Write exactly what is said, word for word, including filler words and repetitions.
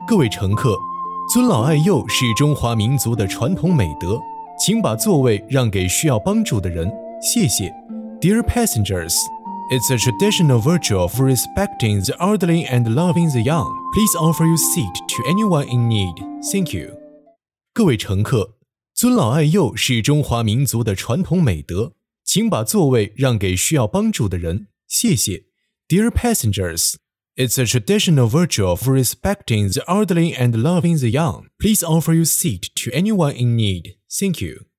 各位乘客，尊老爱幼是中华民族的传统美德，请把座位让给需要帮助的人，谢谢。Dear passengers, it's a traditional virtue of respecting the elderly and loving the young. Please offer your seat to anyone in need. Thank you. 各位乘客，尊老爱幼是中华民族的传统美德，请把座位让给需要帮助的人，谢谢。Dear passengers, it's a traditional virtue of respecting the elderly and loving the young. Please offer your seat to anyone in need. Thank you.